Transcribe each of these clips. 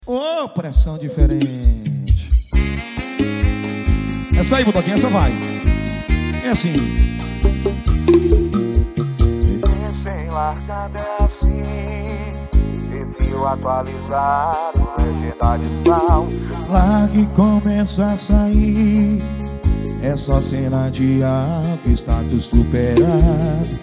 Ô, pressão diferente. Essa aí, Budoquinha, essa vai. É assim. Recém-largada é assim, perfil atualizado, legendade sal. Larga e começa a sair. É só cena de alto, status superado.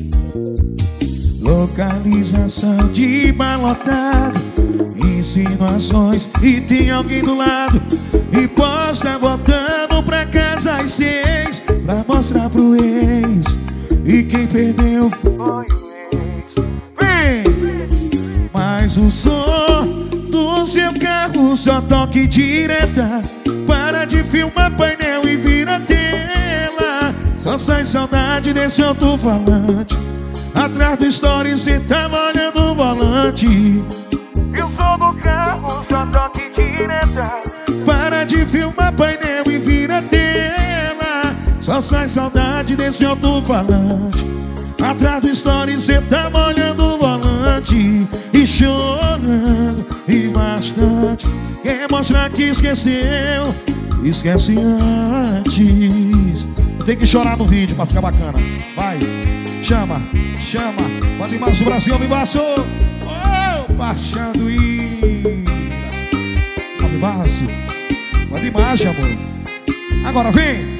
Localização de balotado, insinuações e tem alguém do lado. E posta voltando pra casa às 6 pra mostrar pro ex. E quem perdeu Foi o ex. vem. Mas o som do seu carro só toque direta. Para de filmar painel e vira tela. Só sai saudade desse alto-falante. Atrás do story cê tava olhando o volante. Eu sou do carro, só toque direta. Para de filmar painel e vira tela. Só sai saudade desse alto-falante. Atrás do story cê tava olhando o volante. E chorando e bastante. Quer mostrar que esqueceu, esquece antes. Tem que chorar no vídeo pra ficar bacana. Vai, chama, chama. Manda mais o Brasil, Vivaço. Oh, baixando e Vivaço. Manda imagem, amor. Agora vem.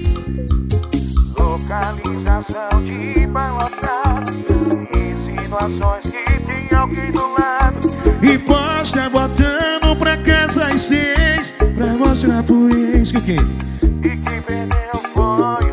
Localização de balotado, insinuações que tem alguém do lado. E posta botando pra casa às 6 pra mostrar pro ex que E quem perdeu foi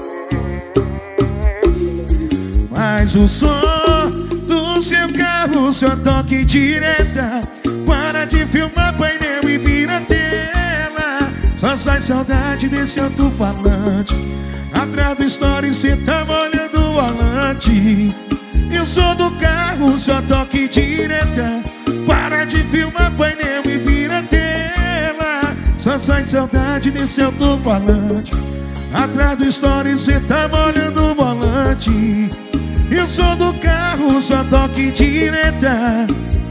o ex. Mas o som do seu carro só toque direta. Para de filmar painel e vira tela. Só sai saudade desse alto-falante. Atrás do story cê tava olhando o volante. Eu sou do carro, só toque direta. Para de filmar painel e vira tela. Só sai saudade desse alto-falante. Atrás do story cê tava olhando o volante. Eu sou do carro, só toque direta.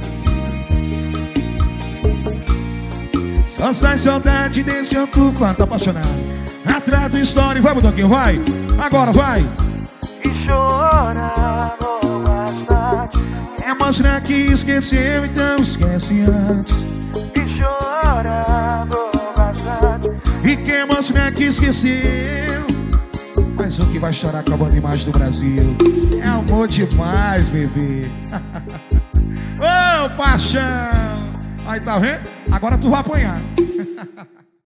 Só sai saudade desse alto-falante. Tá apaixonado. Atrás do story, vai, Budoquinho, vai. Agora vai. E chorando bastante. É mostrar que esqueceu, então esquece antes. E chorando bastante. E quer mostrar que esqueceu. Mas o que vai chorar com a banda imagem do Brasil? É amor demais, bebê. Ô, paixão. Aí, tá vendo? Agora tu vai apanhar.